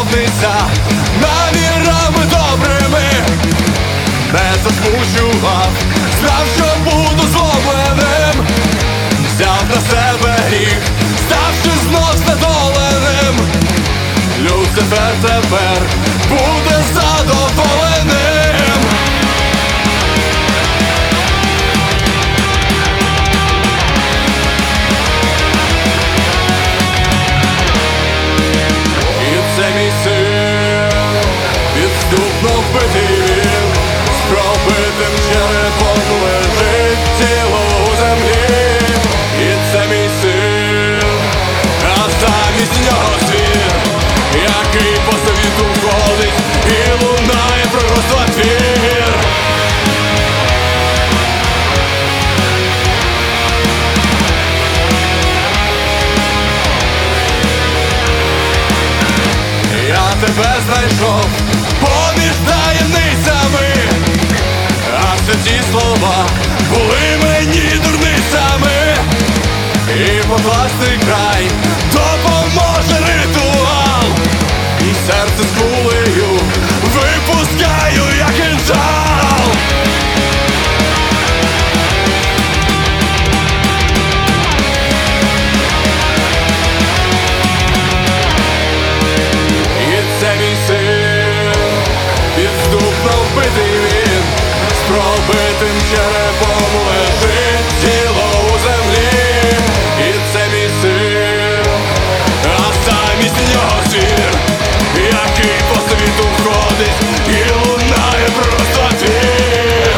наповниться намірами добрими, не засмучував, знав, що буду зломленим, взяв на себе гріх, ставши знов знедоленим. Люцифер тепер буде задоволеним. І це мій син, підступно вбитий він, з пробитим черепом лежить тіло у землі. І це мій син, а замість нього звір, який по світу ходить і лунає пророцтва твір. Я тебе знайшов поміж таємницями, а все ті слова були мені дурницями. І покласти край допоможе ритуал, і серце з кулею випускаю, як кинджал. І це мій син, підступно вбитий він, з пробитим черепом лежить тіло у землі. І це мій син, а замість нього звір, який по світу ходить і лунає просто твір.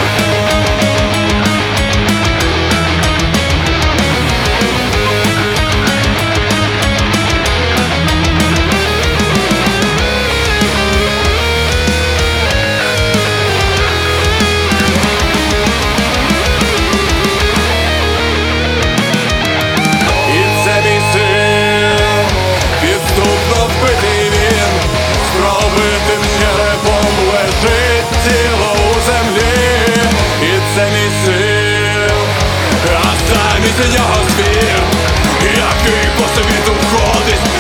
Вбитий він, з пробитим черепом лежить тіло у землі. І це мій син, а замість нього звір, який по світу ходить